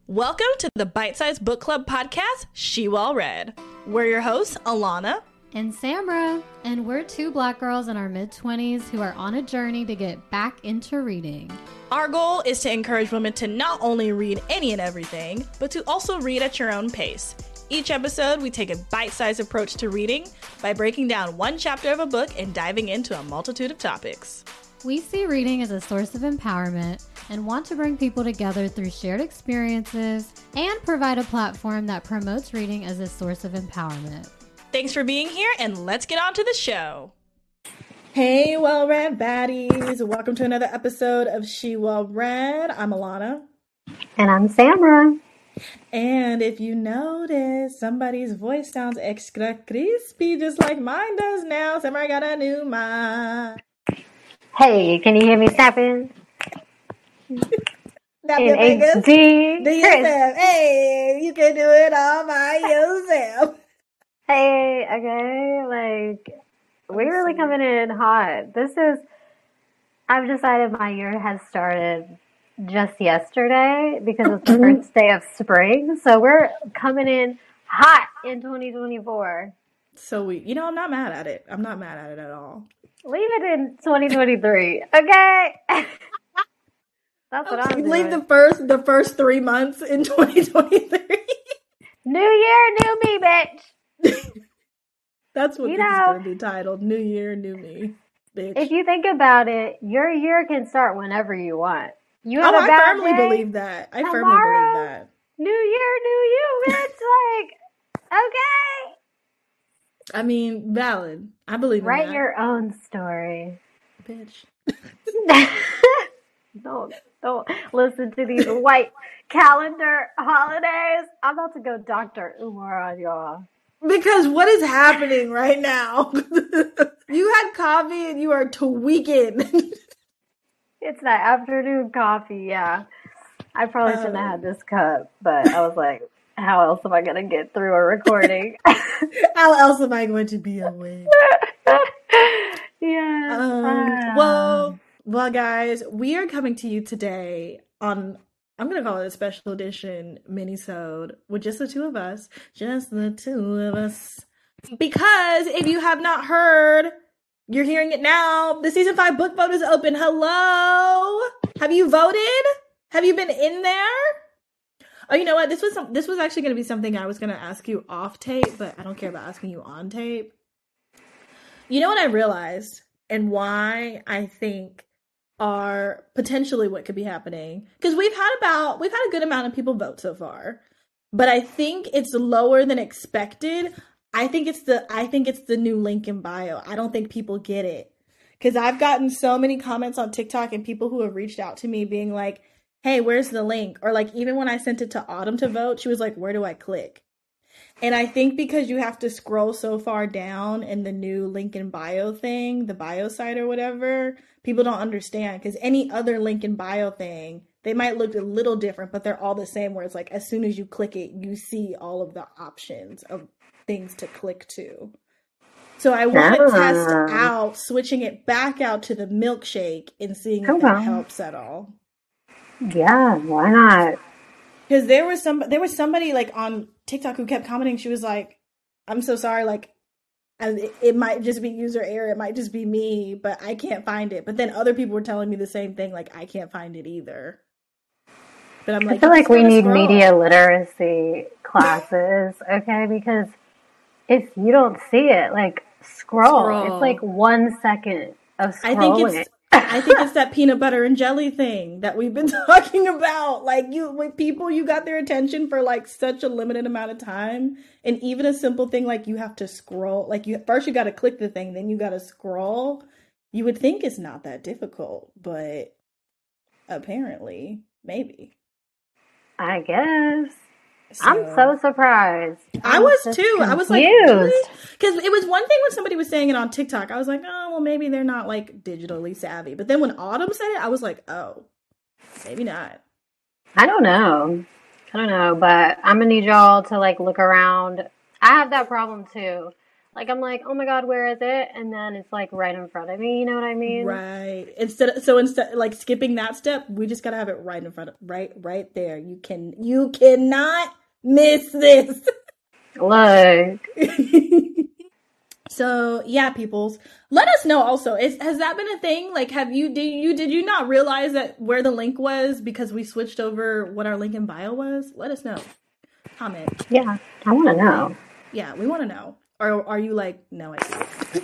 Welcome to the Bite Size Book Club podcast, She Well Read. We're your hosts, Alana and Samra, and we're two Black girls in our mid-20s who are on a journey to get back into reading. Our goal is to encourage women to not only read any and everything, but to also read at your own pace. Each episode, we take a bite-sized approach to reading by breaking down one chapter of a book and diving into a multitude of topics. We see reading as a source of empowerment and want to bring people together through shared experiences and provide a platform that promotes reading as a source of empowerment. Thanks for being here, and let's get on to the show. Hey, well-read baddies. Welcome to another episode of She Well Read. I'm Alana. And I'm Samra. And if you notice, somebody's voice sounds extra crispy, just like mine does now. Samra got a new mic. Hey, can you hear me snapping? In HD. Do yourself. Hey, you can do it all by yourself. Hey, okay, we're really coming in hot. I've decided my year has started just yesterday because it's the first day of spring. So we're coming in hot in 2024. So I'm not mad at it. I'm not mad at it at all. Leave it in 2023, okay? That's what I'm doing. Leave the first 3 months in 2023. New year, new me, bitch. That's what this is going to be titled. New year, new me, bitch. If you think about it, your year can start whenever you want. You have I firmly believe that. I firmly believe that. New year, new you, bitch. Okay. I mean, valid. I believe in that. Write your own story. Bitch. Don't listen to these white calendar holidays. I'm about to go Dr. Umar on y'all. Because what is happening right now? You had coffee and you are tweaking. It's that afternoon coffee, yeah. I probably shouldn't have had this cup, but I was like, how else am I going to get through a recording? How else am I going to be awake? Yeah. Well, guys, we are coming to you today on, I'm going to call it a special edition mini-sode with just the two of us. Just the two of us. Because if you have not heard, you're hearing it now. The season 5 book vote is open. Hello? Have you voted? Have you been in there? Oh, you know what? This was actually going to be something I was going to ask you off tape, but I don't care about asking you on tape. You know what I realized and why I think are potentially what could be happening? Because we've had a good amount of people vote so far, but I think it's lower than expected. I think it's the new link in bio. I don't think people get it because I've gotten so many comments on TikTok and people who have reached out to me being like, hey, where's the link? Or like, even when I sent it to Autumn to vote, she was like, where do I click? And I think because you have to scroll so far down in the new link in bio thing, the bio site or whatever, people don't understand. Because any other link in bio thing, they might look a little different, but they're all the same, where it's like, as soon as you click it, you see all of the options of things to click to. So I want to test out switching it back out to the milkshake and seeing if that helps at all. Yeah, why not? Because there was somebody like on TikTok who kept commenting. She was like, I'm so sorry, like, it might just be user error, it might just be me, but I can't find it. But then other people were telling me the same thing, like, I can't find it either. But I'm like, I feel like we need media literacy classes, okay? Because if you don't see it, like, scroll. It's like 1 second of scrolling. I think it's that peanut butter and jelly thing that we've been talking about. Like, you got their attention for like such a limited amount of time. And even a simple thing like you have to scroll, like you got to click the thing, then you got to scroll. You would think it's not that difficult, but apparently, maybe. I guess. So, I'm so surprised. I was too. Confused. I was like, really? Because it was one thing when somebody was saying it on TikTok. I was like, oh, well, maybe they're not like digitally savvy. But then when Autumn said it, I was like, oh, maybe not. I don't know, but I'm gonna need y'all to like look around. I have that problem too. Like, I'm like, oh my God, where is it? And then it's like right in front of me. You know what I mean? Right. Instead like skipping that step, we just gotta have it right in front of right there. You cannot miss this. Look. So yeah, peoples, let us know also. Has that been a thing? Like, did you not realize that where the link was because we switched over what our link in bio was? Let us know. Comment. Yeah, I want to know. Yeah, we want to know. Or are you like, no, I see.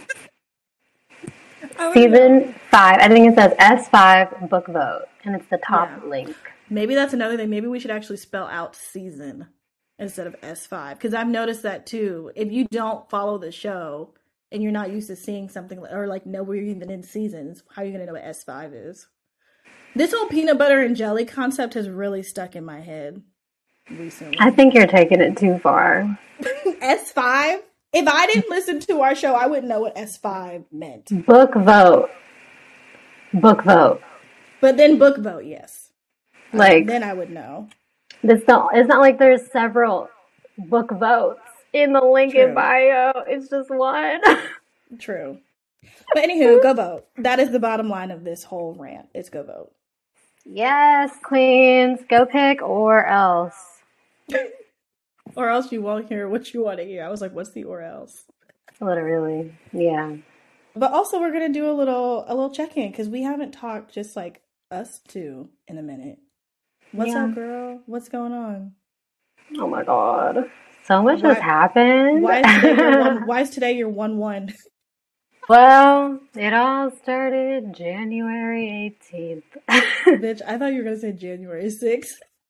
Season 5, I think it says S5 book vote, and it's the top link. Maybe that's another thing. Maybe we should actually spell out season instead of S5, because I've noticed that too. If you don't follow the show and you're not used to seeing something or like know we're even in seasons, how are you gonna know what S5 is? This whole peanut butter and jelly concept has really stuck in my head recently. I think you're taking it too far. S5? If I didn't listen to our show, I wouldn't know what S5 meant. Book vote. Book vote. But then book vote, yes. Like, then I would know. It's not like there's several book votes in the link in bio. It's just one. True. But anywho, go vote. That is the bottom line of this whole rant. It's go vote. Yes, queens. Go pick or else. Or else you won't hear what you want to hear. I was like, what's the or else? Literally. Yeah. But also we're going to do a little check-in because we haven't talked just like us two in a minute. What's up, girl? What's going on? Oh my God. So much has happened. Why is today your 1-1? Well, it all started January 18th. Bitch, I thought you were going to say January 6th.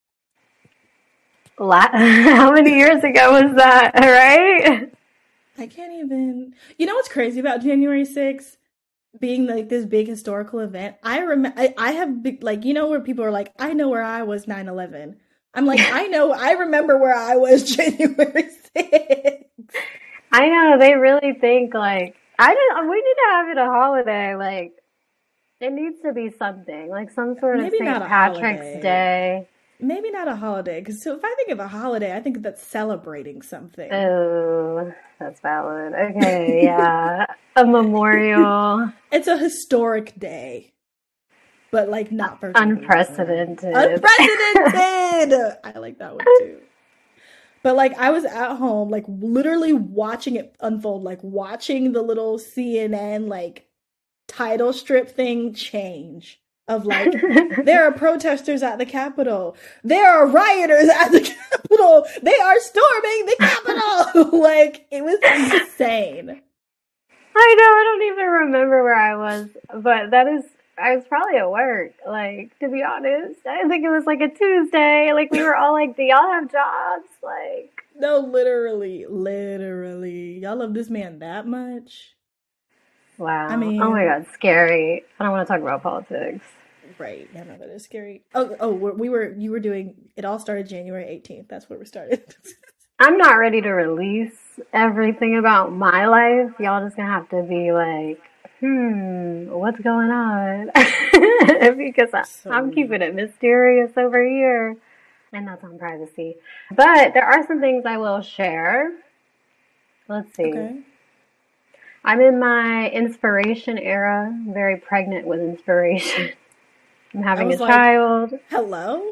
How many years ago was that, right? I can't even... You know what's crazy about January 6th? Being like this big historical event. I have big, like, you know, where people are like, I know where I was 9/11. I'm like, I remember where I was January 6th. I know, they really think like, we need to have it a holiday, like, it needs to be something, like some sort of St. Patrick's Day. Maybe not a holiday, because if I think of a holiday, I think that's celebrating something. Oh, that's valid. Okay, yeah. A memorial. It's a historic day. But, like, not for unprecedented. Unprecedented! I like that one, too. But, like, I was at home, like, literally watching it unfold. Like, watching the little CNN, like, title strip thing change. Of like, there are protesters at the Capitol. There are rioters at the Capitol. They are storming the Capitol. Like, it was insane. I know, I don't even remember where I was, but I was probably at work, like, to be honest. I think it was like a Tuesday. Like, we were all like, do y'all have jobs? Like, no, literally. Y'all love this man that much? Wow. I mean, oh my God, scary. I don't want to talk about politics. Right. Yeah, no, that is scary. You were doing, it all started January 18th. That's where we started. I'm not ready to release everything about my life. Y'all just gonna have to be like, what's going on? Because I'm keeping it mysterious over here. And that's on privacy. But there are some things I will share. Let's see. Okay. I'm in my inspiration era, very pregnant with inspiration. I'm having a child. Hello?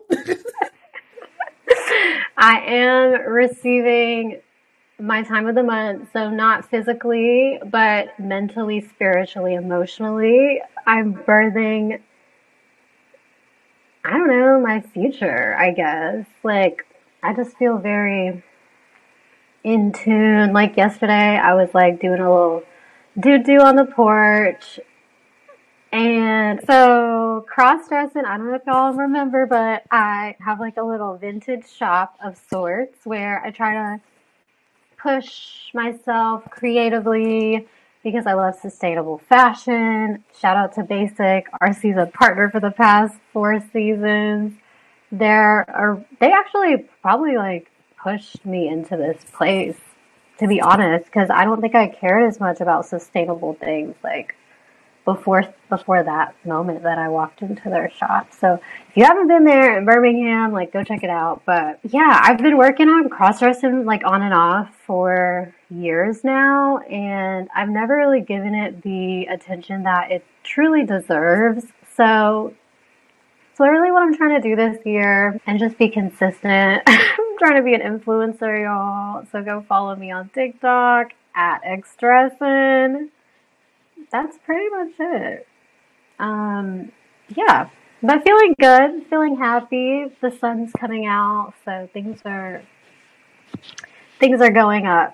I am receiving my time of the month, so not physically, but mentally, spiritually, emotionally. I'm birthing, I don't know, my future, I guess. Like, I just feel very in tune. Like yesterday, I was like doing a little doo-doo on the porch. And so cross-dressing, I don't know if y'all remember, but I have like a little vintage shop of sorts where I try to push myself creatively because I love sustainable fashion. Shout out to Basic, our season partner for the past 4 seasons. They actually probably like pushed me into this place, to be honest, because I don't think I cared as much about sustainable things like before that moment that I walked into their shop. So if you haven't been there in Birmingham, like go check it out. But yeah, I've been working on cross-dressing like on and off for years now, and I've never really given it the attention that it truly deserves. So it's literally what I'm trying to do this year and just be consistent. I'm trying to be an influencer, y'all. So go follow me on TikTok at xdressin. That's pretty much it. Yeah, but feeling good, feeling happy. The sun's coming out, so things are going up.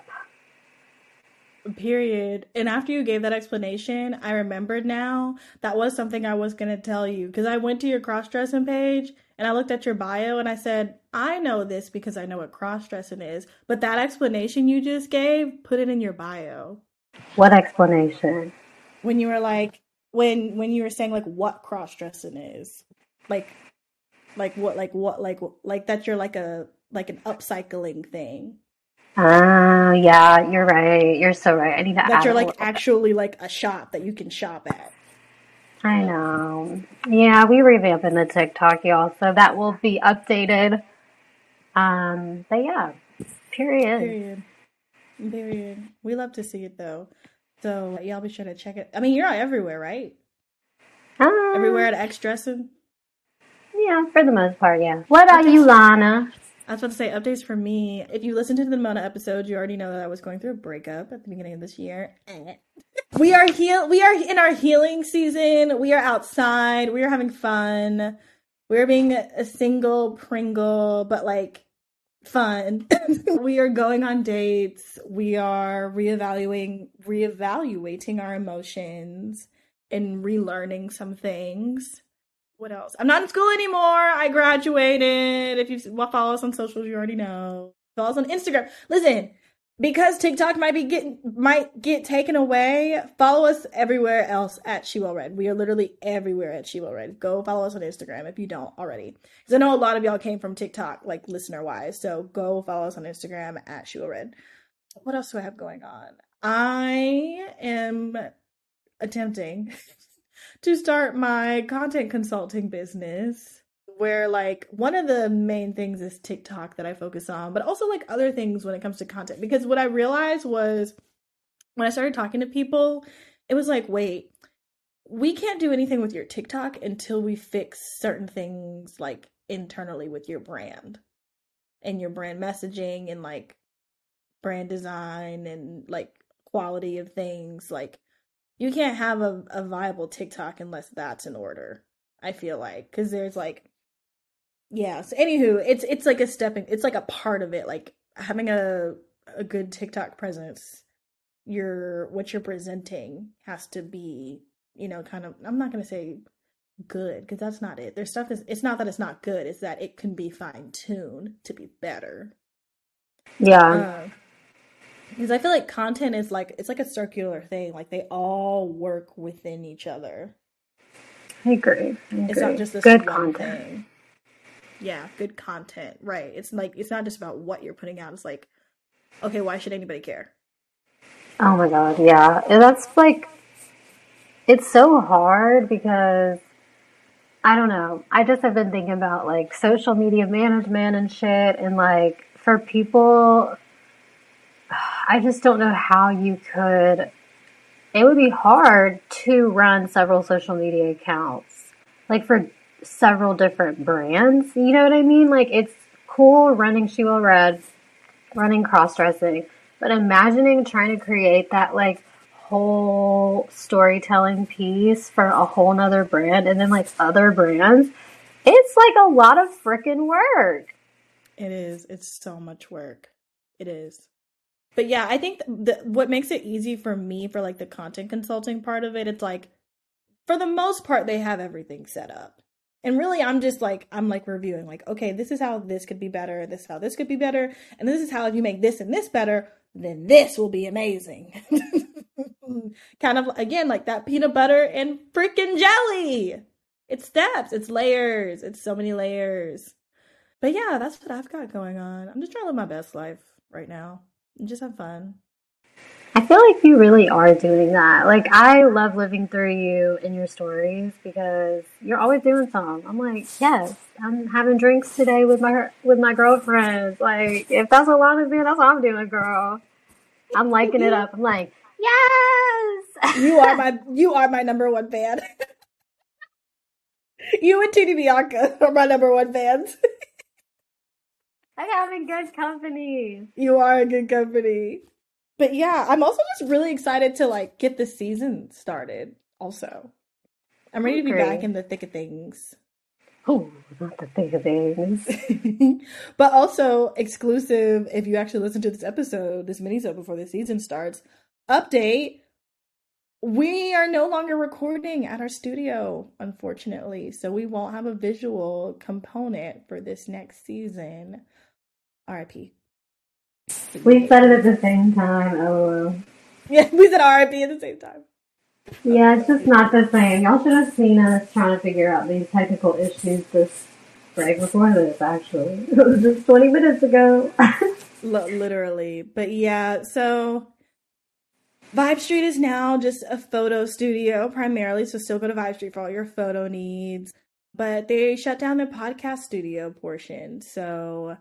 Period. And after you gave that explanation, I remembered now that was something I was going to tell you because I went to your cross-dressing page and I looked at your bio and I said, I know this because I know what cross-dressing is. But that explanation you just gave, put it in your bio. What explanation? When you were like, when you were saying like what cross-dressing is, like that you're like an upcycling thing. Yeah, you're right. You're so right. I need to add that you're like actually like a shop that you can shop at. I know. Yeah, we revamping the TikTok, y'all, so that will be updated. But yeah, period. We love to see it though. So y'all be sure to check it. I mean, you're everywhere, right? Everywhere at xdressin? Yeah, for the most part, yeah. What about you, Lana? I was about to say, updates for me. If you listened to the Mona episode, you already know that I was going through a breakup at the beginning of this year. We are in our healing season. We are outside. We are having fun. We're being a single Pringle, but like fun. We are going on dates. We are reevaluating our emotions and relearning some things. What else? I'm not in school anymore. I graduated. If you follow us on socials, you already know. Follow us on Instagram. Listen, because TikTok might get taken away, follow us everywhere else at She Well Read. We are literally everywhere at She Well Read. Go follow us on Instagram if you don't already. Because I know a lot of y'all came from TikTok, like listener-wise. So go follow us on Instagram at She Well Read. What else do I have going on? I am attempting to start my content consulting business where like one of the main things is TikTok that I focus on, but also like other things when it comes to content. Because what I realized was when I started talking to people, it was like, wait, we can't do anything with your TikTok until we fix certain things like internally with your brand and your brand messaging and like brand design and like quality of things. Like you can't have a viable TikTok unless that's in order, I feel like. Because there's like, yeah. So anywho, it's like it's like a part of it. Like having a good TikTok presence, what you're presenting has to be, kind of, I'm not going to say good because that's not it. There's stuff it's not that it's not good. It's that it can be fine-tuned to be better. Yeah. Because I feel like content is like, it's like a circular thing. Like they all work within each other. I agree. It's not just this good one content. thing. Yeah, good content. Right. It's like, it's not just about what you're putting out. It's like, okay, why should anybody care? Oh my God. Yeah. And that's like, it's so hard because I don't know. I just have been thinking about like social media management and shit. And like for people, I just don't know how you could. It would be hard to run several social media accounts, like for several different brands. You know what I mean? Like it's cool running She Well Read, running cross-dressing, but imagining trying to create that like whole storytelling piece for a whole nother brand and then like other brands, it's like a lot of freaking work. It is. It's so much work. It is. But yeah, I think what makes it easy for me for like the content consulting part of it, it's like, for the most part, they have everything set up. And really, I'm reviewing like, okay, this is how this could be better. This is how this could be better. And this is how if you make this and this better, then this will be amazing. Kind of, again, like that peanut butter and freaking jelly. It's steps. It's layers. It's so many layers. But yeah, that's what I've got going on. I'm just trying to live my best life right now. And just have fun. I feel like you really are doing that. Like, I love living through you and your stories because you're always doing something. I'm like, yes, I'm having drinks today with my girlfriends. Like, if that's what Lana's doing, that's what I'm doing, girl. I'm liking it up. I'm like, yes. You are my number one fan. You and Titi Bianca are my number one fans. I'm having good company. You are a good company. But yeah, I'm also just really excited to like get the season started also. I'm ready to be back in the thick of things. Oh, not the thick of things. But also exclusive, if you actually listen to this episode, this mini-sode before the season starts, update, we are no longer recording at our studio, unfortunately. So we won't have a visual component for this next season. RIP. We said it at the same time, LOL. Yeah, we said RIP at the same time. Yeah, it's just not the same. Y'all should have seen us trying to figure out these technical issues this right before this, actually. It was just 20 minutes ago. Literally. But yeah, so Vibe Street is now just a photo studio primarily, so still go to Vibe Street for all your photo needs. But they shut down the podcast studio portion, so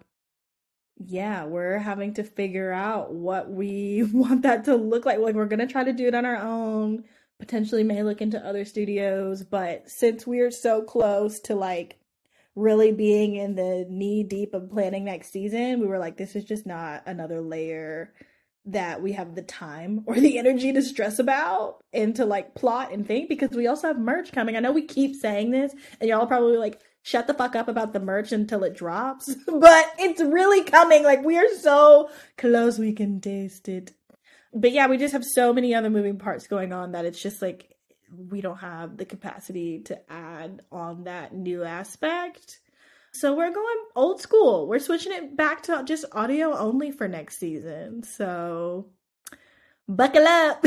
yeah, we're having to figure out what we want that to look like. Like, we're gonna try to do it on our own, potentially may look into other studios, but since we're so close to like really being in the knee deep of planning next season, we were like, this is just not another layer that we have the time or the energy to stress about and to like plot and think, because we also have merch coming. I know we keep saying this and y'all are probably like, shut the fuck up about the merch until it drops, but it's really coming. Like, we are so close, we can taste it. But yeah, we just have so many other moving parts going on that it's just like we don't have the capacity to add on that new aspect. So we're going old school. We're switching it back to just audio only for next season. So buckle up.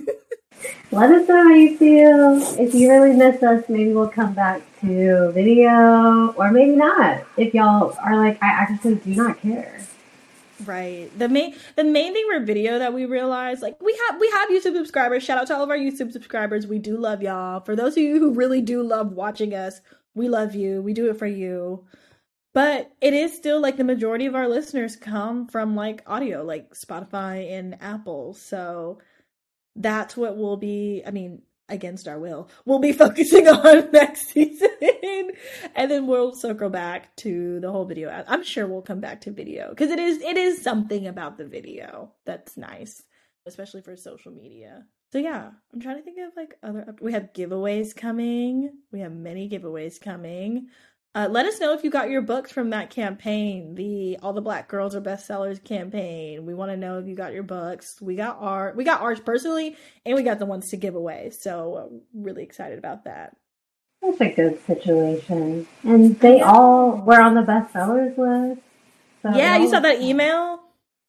Let us know how you feel. If you really miss us, maybe we'll come back to video, or maybe not. If y'all are like, I actually do not care. Right. The main thing for video that we realized, like, we have YouTube subscribers. Shout out to all of our YouTube subscribers. We do love y'all. For those of you who really do love watching us, we love you. We do it for you. But it is still like the majority of our listeners come from like audio, like Spotify and Apple. So that's what we'll be, I mean, against our will, we'll be focusing on next season. And then we'll circle back to the whole video. I'm sure we'll come back to video because it is something about the video that's nice, especially for social media. So yeah, I'm trying to think of like we have giveaways coming. We have many giveaways coming. Let us know if you got your books from that campaign, the All the Black Girls Are Bestsellers campaign. We want to know if you got your books. We got ours personally, and we got the ones to give away. So really excited about that. That's a good situation. And they all were on the bestsellers list. So yeah, you saw that email?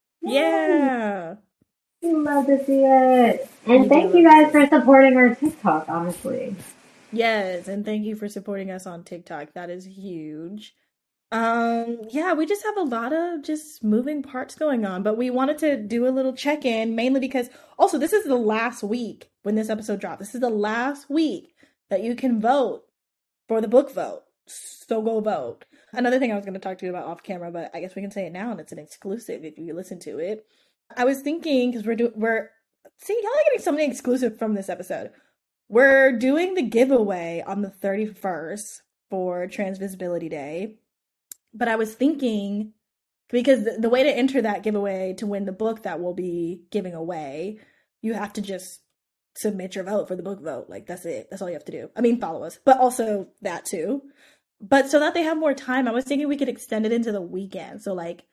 Yeah. We love to see it. And thank you guys for supporting our TikTok, honestly. Yes, and thank you for supporting us on TikTok. That is huge. Yeah, we just have a lot of just moving parts going on, but we wanted to do a little check-in mainly because also this is the last week when this episode dropped. This is the last week that you can vote for the book vote. So go vote. Another thing I was going to talk to you about off camera, but I guess we can say it now and it's an exclusive if you listen to it. I was thinking, because y'all are getting something exclusive from this episode. We're doing the giveaway on the 31st for Trans Visibility Day. But I was thinking, because the way to enter that giveaway to win the book that we'll be giving away, you have to just submit your vote for the book vote. Like, that's it. That's all you have to do. I mean, follow us, but also that too. But so that they have more time, I was thinking we could extend it into the weekend. So like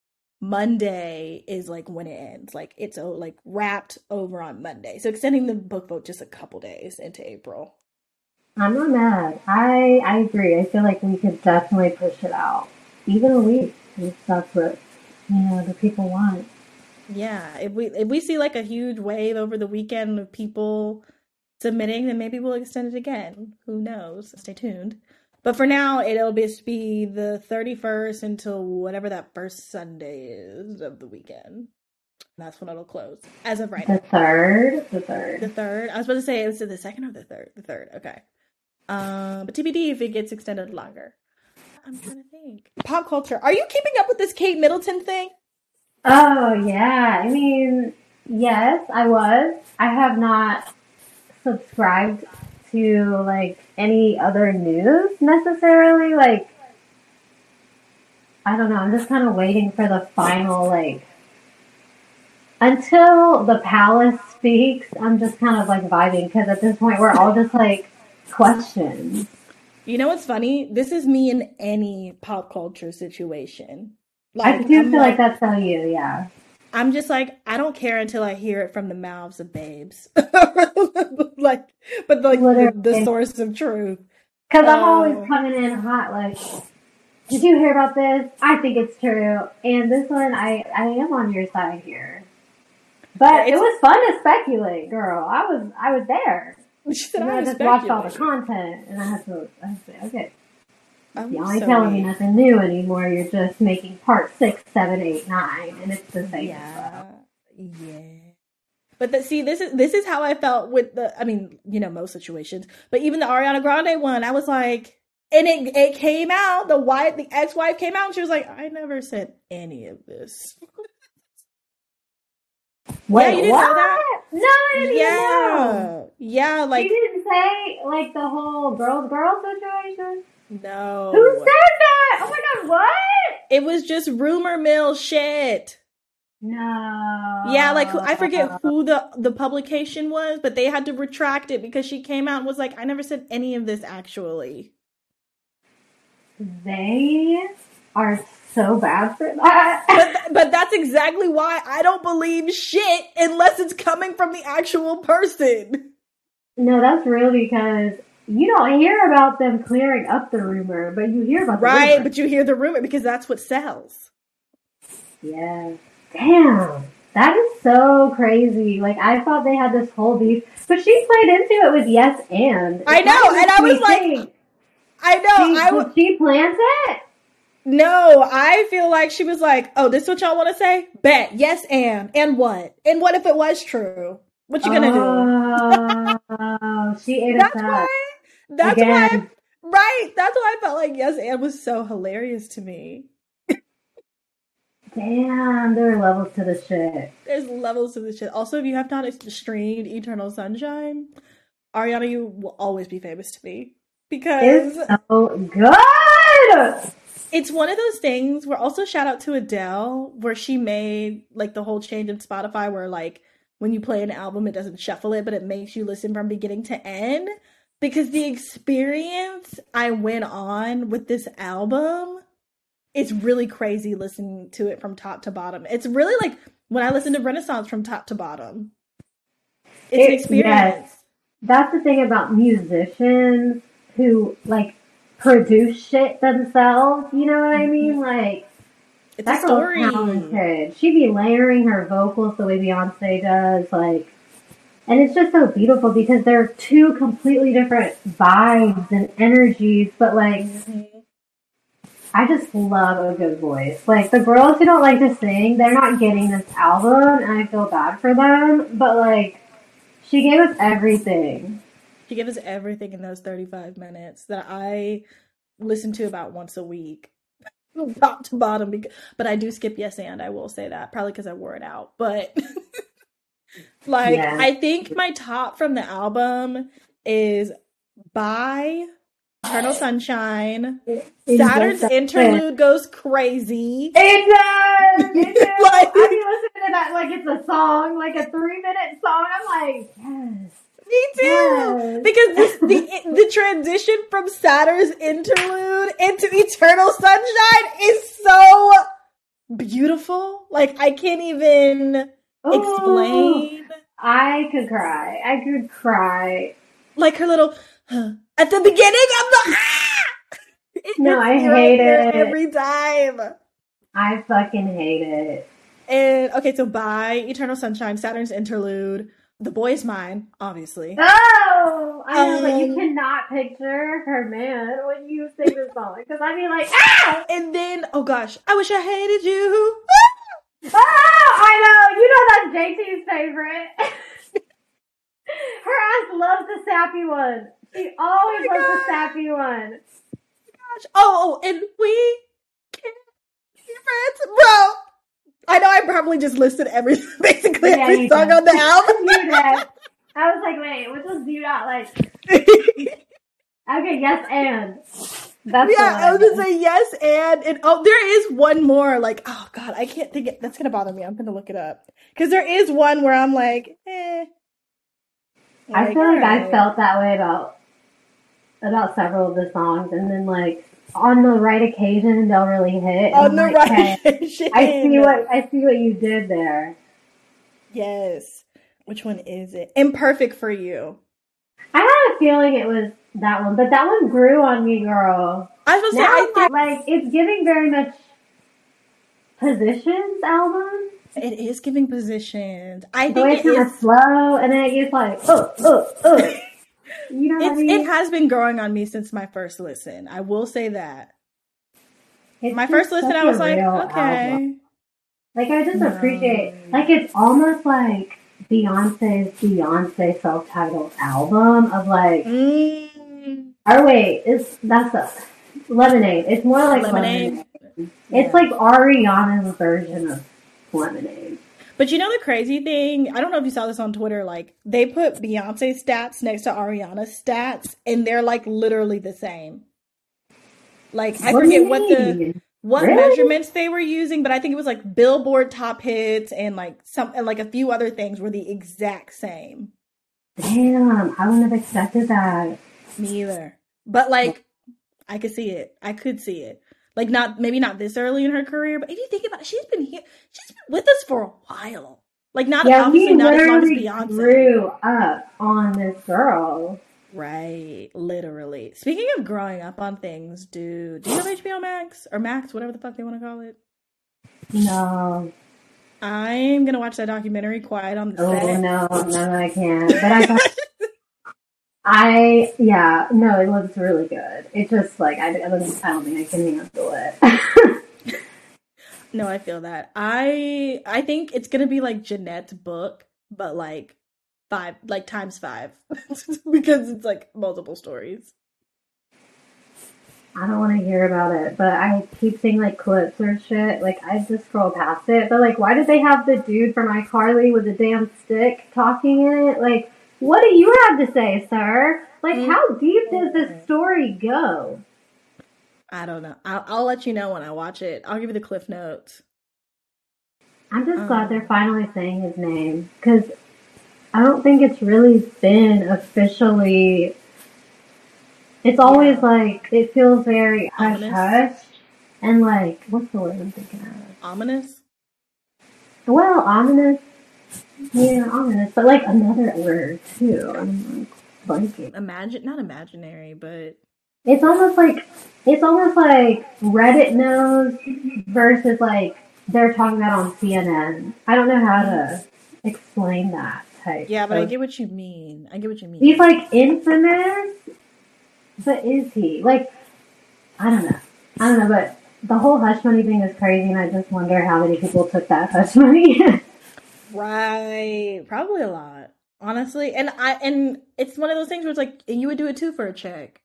Monday is like when it ends. Like it's like wrapped over on Monday. So extending the book vote just a couple days into April. I'm not mad. I agree. I feel like we could definitely push it out. Even a week, if that's what, the people want. Yeah. If we see like a huge wave over the weekend of people submitting, then maybe we'll extend it again. Who knows? Stay tuned. But for now, it'll just be the 31st until whatever that first Sunday is of the weekend. That's when it'll close. As of right The now. third. The third. I was about to say, is it the second or the third? The third. Okay. But TBD if it gets extended longer. I'm trying to think. Pop culture. Are you keeping up with this Kate Middleton thing? Oh, yeah. I mean, yes, I was. I have not subscribed to, like, any other news necessarily. Like, I don't know. I'm just kind of waiting for the final, like, until the palace speaks, I'm just kind of, like, vibing. Because at this point, we're all just, like, questions. You know what's funny? This is me in any pop culture situation. I do feel like that's how you, yeah. I'm just like, I don't care until I hear it from the mouths of babes. Like, but like the source of truth. Because I'm always coming in hot, like, did you hear about this? I think it's true. And this one, I am on your side here. But it was fun to speculate, girl. I was there. She said, I just watched all the content, and I had to say, okay. You're only telling me nothing new anymore. You're just making part 6, 7, 8, 9, and it's the same stuff. Yeah. But this is how I felt with most situations. But even the Ariana Grande one, I was like, and it came out. The ex-wife came out, and she was like, I never said any of this. Wait, yeah, you didn't know that? No, I didn't even know. Yeah, like she didn't say like the whole girl situation. No. Who said that? Oh my god, what? It was just rumor mill shit. No. Yeah, like I forget who the publication was, but they had to retract it because she came out and was like, I never said any of this actually. They are so bad for that. But that's exactly why I don't believe shit unless it's coming from the actual person. No, that's real because you don't hear about them clearing up the rumor, but you hear about the rumor. Right, but you hear the rumor because that's what sells. Yeah. Damn. That is so crazy. Like, I thought they had this whole beef, but she played into it with yes and. I know, and I was like, I know. Did she plant it? No, I feel like she was like, oh, this is what y'all want to say? Bet. Yes, and what? And what if it was true? What you gonna do? Oh, she ate us up. That's why, right. That's why I felt like yes, and was so hilarious to me. Damn, there are levels to the shit. There's levels to the shit. Also, if you have not streamed Eternal Sunshine, Ariana, you will always be famous to me. Because it's so good! It's one of those things where also shout out to Adele, where she made like the whole change in Spotify where like when you play an album, it doesn't shuffle it, but it makes you listen from beginning to end. Because the experience I went on with this album, it's really crazy listening to it from top to bottom. It's really like when I listen to Renaissance from top to bottom. It's an experience. Yes. That's the thing about musicians who like produce shit themselves. You know what I mean? Like, it's that a story. Girl's talented. She'd be layering her vocals the way Beyonce does, like, and it's just so beautiful because they're two completely different vibes and energies, but like, I just love a good voice. Like, the girls who don't like to sing, they're not getting this album, and I feel bad for them, but like, she gave us everything. She gave us everything in those 35 minutes that I listen to about once a week. Top to bottom. But I do skip yes and, I will say that. Probably because I wore it out. But like, yeah. I think my top from the album is Bye, Eternal Sunshine, Saturn's Interlude goes crazy. It does! It does! Like, I be listening to that like it's a song, like a 3-minute song. I'm like, yes. Me too, yes. Because the transition from Saturn's Interlude into Eternal Sunshine is so beautiful. Like, I can't even explain. I could cry. Like her little at the beginning of the No, I hate it every time. I fucking hate it. And okay, so Bye, Eternal Sunshine, Saturn's Interlude. The Boy Is Mine, obviously. Oh! I know, but you cannot picture her man when you sing this song. Because I'd be like, ah! And then, oh gosh, I Wish I Hated You. Oh, I know! You know that's JT's favorite. Her ass loves the sappy one. She always loves the sappy one. Gosh. Oh, and we can't be friends, bro. I know I probably just listed basically every song on the album. You did. I was like, wait, which ones do you not like? Okay, yes, and. That's I was gonna say yes, and there is one more. Like, oh god, I can't think. That's gonna bother me. I'm gonna look it up because there is one where I'm like, eh. I feel like I felt that way about several of the songs, and then like on the right occasion they'll really hit. On the right occasion, I see what you did there. Yes. Which one is it? Imperfect for You. I had a feeling it was that one, but that one grew on me, girl. I was supposed to say, like it's giving very much Positions album. It is giving Positions. I think it's kind of slow, and then it gets like, You know what I mean? It has been growing on me since my first listen. I will say that. My first listen, I was like, okay. Album. Like, I just appreciate, like, it's almost like Beyonce's Beyonce self-titled album of like, or wait, that's a Lemonade. It's more like Lemonade. Yeah. It's like Ariana's version of Lemonade. But you know the crazy thing? I don't know if you saw this on Twitter. Like, they put Beyonce stats next to Ariana's stats, and they're like literally the same. Like, I forget what measurements they were using, but I think it was like Billboard top hits and like a few other things were the exact same. Damn, I wouldn't have expected that. Me either. But like, I could see it. Like, maybe not this early in her career, but if you think about it, she's been with us for a while. Like, obviously not as long as Beyonce. Grew up on this girl. Right, literally. Speaking of growing up on things, do you have HBO Max? Or Max, whatever the fuck they want to call it? No. I'm going to watch that documentary, Quiet on the Set. Oh, no, I can't. But I thought... it looks really good. It's just like, I don't think I can handle it. No, I feel that. I think it's going to be like Jeanette's book, but like, times 5 because it's like multiple stories. I don't want to hear about it, but I keep seeing like clips or shit. Like, I just scroll past it. But like, why did they have the dude from iCarly with a damn stick talking in it? Like, what do you have to say, sir? Like, how deep does this story go? I don't know. I'll let you know when I watch it. I'll give you the cliff notes. I'm just glad they're finally saying his name, because I don't think it's really been officially. It's always like, it feels very hush-hush. And like, what's the word I'm thinking of? Ominous? Well, ominous. Yeah, ominous. But like another word too. I'm like blanking. Not imaginary, but. It's almost like Reddit knows versus like they're talking about on CNN. I don't know how to explain that. Yeah, but I get what you mean. He's like infamous, but is he? Like, I don't know, but the whole hush money thing is crazy, and I just wonder how many people took that hush money. Right. Probably a lot, honestly. And it's one of those things where it's like, and you would do it too for a check.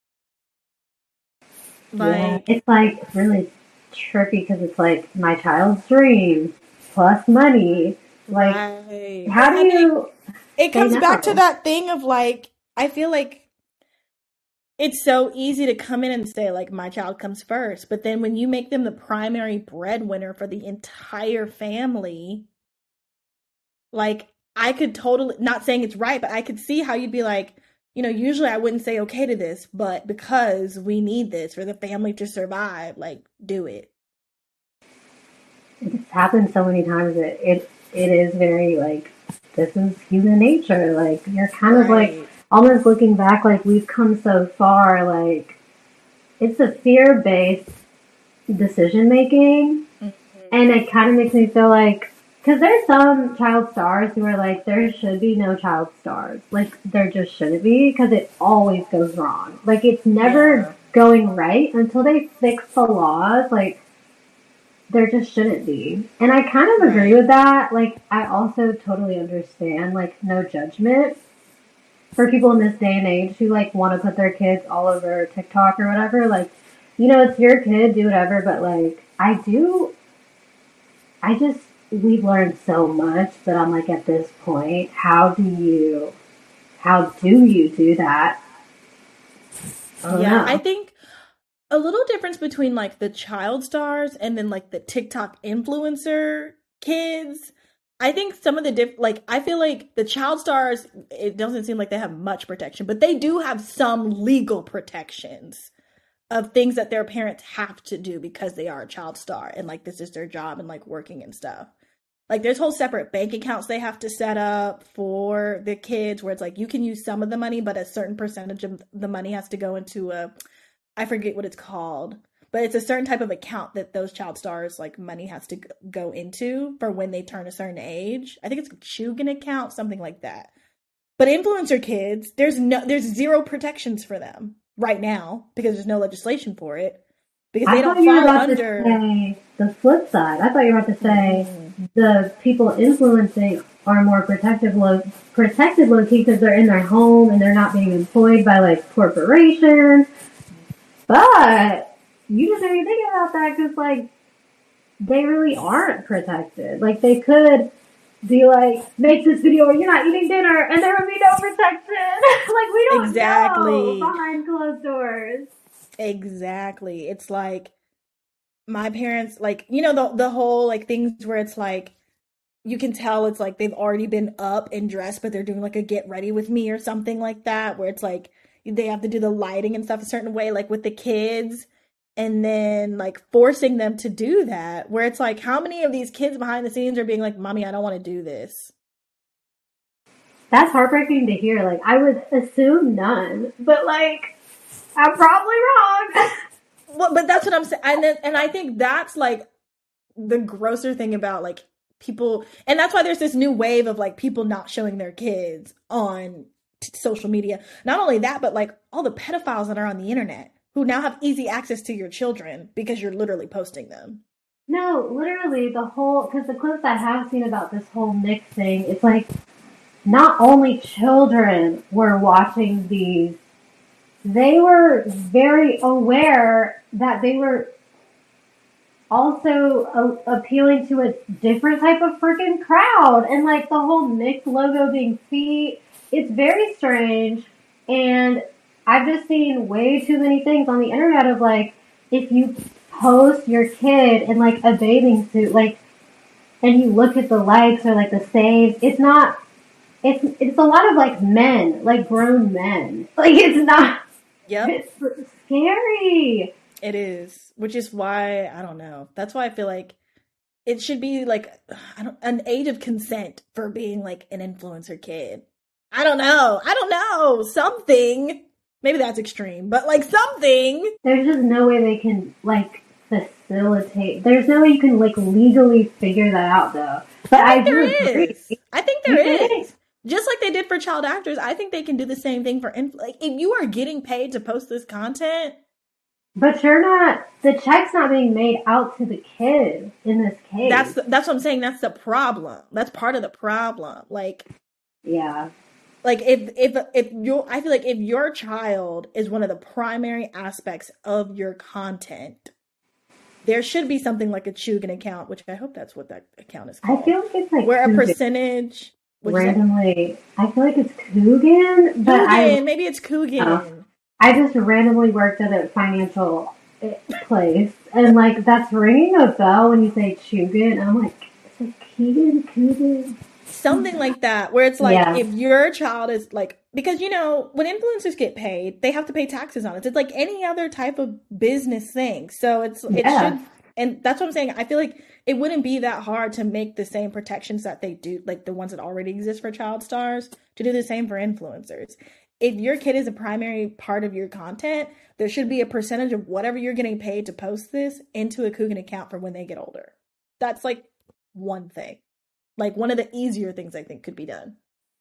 Like, yeah, it's like really tricky because it's like my child's dream plus money. Like, right. How do you? It comes back to that thing of like, I feel like it's so easy to come in and say like, my child comes first, but then when you make them the primary breadwinner for the entire family, like, I could totally, not saying it's right, but I could see how you'd be like, you know, usually I wouldn't say okay to this, but because we need this for the family to survive, like, do it. It's happened so many times that it is very, like, this is human nature. Like, you're kind of, like, almost looking back, like, we've come so far, like, it's a fear-based decision-making, and it kind of makes me feel like, because there's some child stars who are like, there should be no child stars. Like, there just shouldn't be, because it always goes wrong. Like, it's never going right until they fix the laws. Like, there just shouldn't be. And I kind of agree with that. Like, I also totally understand, like, no judgment for people in this day and age who, like, want to put their kids all over TikTok or whatever. Like, you know, it's your kid, do whatever, but, like, we've learned so much that I'm like, at this point, how do you do that? I think a little difference between like the child stars and then like the TikTok influencer kids. I think some of the I feel like the child stars, it doesn't seem like they have much protection, but they do have some legal protections of things that their parents have to do because they are a child star and like this is their job and like working and stuff. Like there's whole separate bank accounts they have to set up for the kids where it's like you can use some of the money, but a certain percentage of the money has to go into I forget what it's called, but it's a certain type of account that those child stars like money has to go into for when they turn a certain age. I think it's a Chugan account, something like that. But influencer kids, there's zero protections for them right now because there's no legislation for it. Because they don't fall under the flip side. I thought you were about to say the people influencing are more protected low key because they're in their home and they're not being employed by like corporations. But you just didn't think about that because like they really aren't protected. Like they could be like, make this video where you're not eating dinner and there would be no protection. Like we don't know behind closed doors. Exactly. It's like my parents, like, you know, the whole like things where it's like you can tell it's like they've already been up and dressed, but they're doing like a get ready with me or something like that, where it's like they have to do the lighting and stuff a certain way, like with the kids, and then like forcing them to do that, where it's like, how many of these kids behind the scenes are being like, Mommy, I don't want to do this? That's heartbreaking to hear. Like, I would assume none, but like, I'm probably wrong. Well, but that's what I'm saying. And I think that's like the grosser thing about like people. And that's why there's this new wave of like people not showing their kids on social media. Not only that, but like all the pedophiles that are on the internet who now have easy access to your children because you're literally posting them. No, literally because the clips I have seen about this whole Nick thing, it's like not only children were watching these, they were very aware that they were also appealing to a different type of freaking crowd. And like the whole Nick logo being feet, it's very strange. And I've just seen way too many things on the internet of like, if you post your kid in like a bathing suit, like, and you look at the likes or like the saves, it's a lot of like men, like grown men. Like it's not. Yep. It's scary. It is, which is why, I don't know. That's why I feel like it should be like an age of consent for being like an influencer kid. I don't know. Something. Maybe that's extreme, but like something. There's just no way they can like facilitate. There's no way you can like legally figure that out though. But I think there is. Just like they did for child actors, I think they can do the same thing for like if you are getting paid to post this content. But you're not. The check's not being made out to the kid in this case. That's what I'm saying. That's the problem. That's part of the problem. Like, yeah. Like I feel like if your child is one of the primary aspects of your content, there should be something like a Chugan account, which I hope that's what that account is called. I feel like it's like where a percentage. Randomly, I feel like it's Coogan, but maybe it's Coogan. I just randomly worked at a financial place, and like that's ringing a bell when you say Chugan. I'm like, it's like Keegan, Coogan, something like that. Where it's like if your child is like, because you know when influencers get paid, they have to pay taxes on it. It's like any other type of business thing. So it should. And that's what I'm saying. I feel like it wouldn't be that hard to make the same protections that they do, like the ones that already exist for child stars, to do the same for influencers. If your kid is a primary part of your content, there should be a percentage of whatever you're getting paid to post this into a Coogan account for when they get older. That's like one thing. Like one of the easier things I think could be done.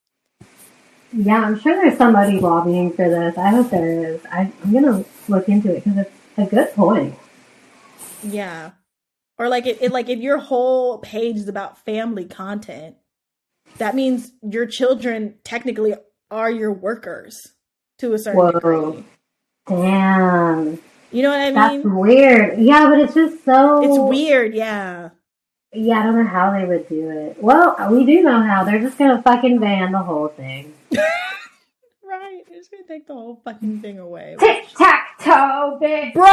Yeah, I'm sure there's somebody lobbying for this. I hope there is. I'm going to look into it because it's a good point. Yeah. Or like like if your whole page is about family content, that means your children technically are your workers to a certain degree. Damn. You know what I mean? That's weird. Yeah, but it's just so... It's weird, yeah. Yeah, I don't know how they would do it. Well, we do know how. They're just gonna fucking ban the whole thing. Right. They're just gonna take the whole fucking thing away. Tic-tac-toe, bitch! Bro!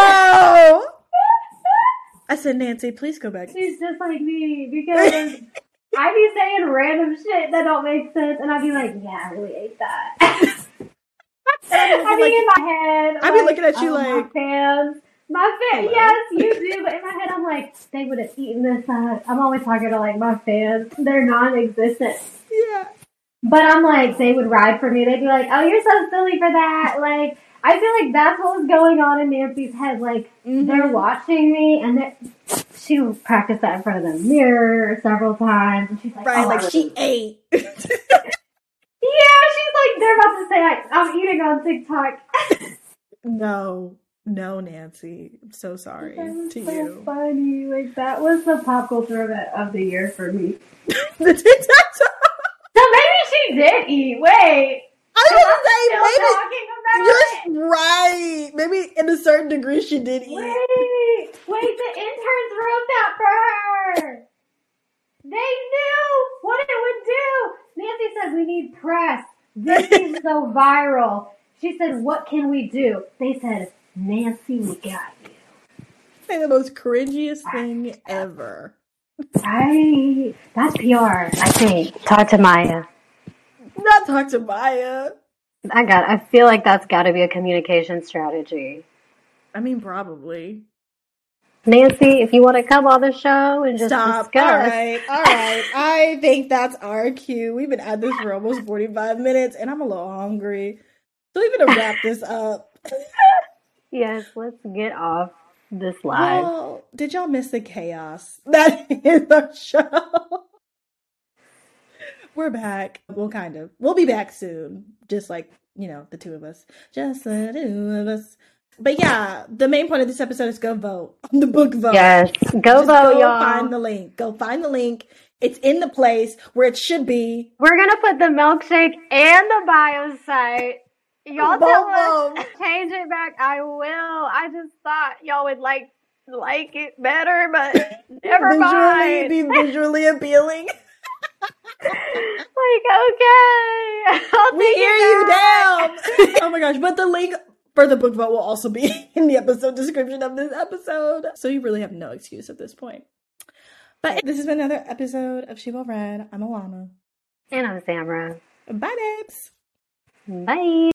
I said, Nancy, please go back. She's just like me, because I be saying random shit that don't make sense, and I'd be like, yeah, I really hate that. I be in my head. I'd be looking at you like... My fans. Yes, you do, but in my head I'm like, they would have eaten this up. I'm always talking to like my fans. They're non-existent. Yeah. But I'm like, they would ride for me. They'd be like, oh, you're so silly for that. Like, I feel like that's what was going on in Nancy's head. Like, they're watching me, and she practiced that in front of the mirror several times. And she's like, right, like she ate. Yeah, she's like, they're about to say, I'm eating on TikTok. No, Nancy. I'm so sorry to so you. Funny. Like, that was the pop culture event of the year for me. The TikTok. So maybe she did eat. Wait. I was maybe. You're right. Maybe in a certain degree she did eat. Wait, the interns wrote that for her. They knew what it would do. Nancy said, we need press. This is so viral. She said, what can we do? They said, Nancy, we got you. Say the most cringiest thing ever. That's PR, I think. Talk to Maya. Not talk to Maya. I feel like that's got to be a communication strategy. I mean, probably. Nancy, if you want to come on the show and just discuss. All right. I think that's our cue. We've been at this for almost 45 minutes, and I'm a little hungry. So we're going to wrap this up. Yes, let's get off this live. Well, did y'all miss the chaos that is our show? We're back. We'll be back soon. Just like, the two of us. Just the two of us. But yeah, the main point of this episode is go vote on the book vote. Yes, go vote, y'all. Find the link. Go find the link. It's in the place where it should be. We're going to put the milkshake and the bio site. Y'all tell us, change it back. I will. I just thought y'all would like it better, but never mind. Be visually appealing. Like, okay. We hear you down. Oh my gosh. But the link for the book vote will also be in the episode description of this episode. So you really have no excuse at this point. But this has been another episode of She Will Read. I'm Alana. And I'm Samra. Bye, babes. Bye.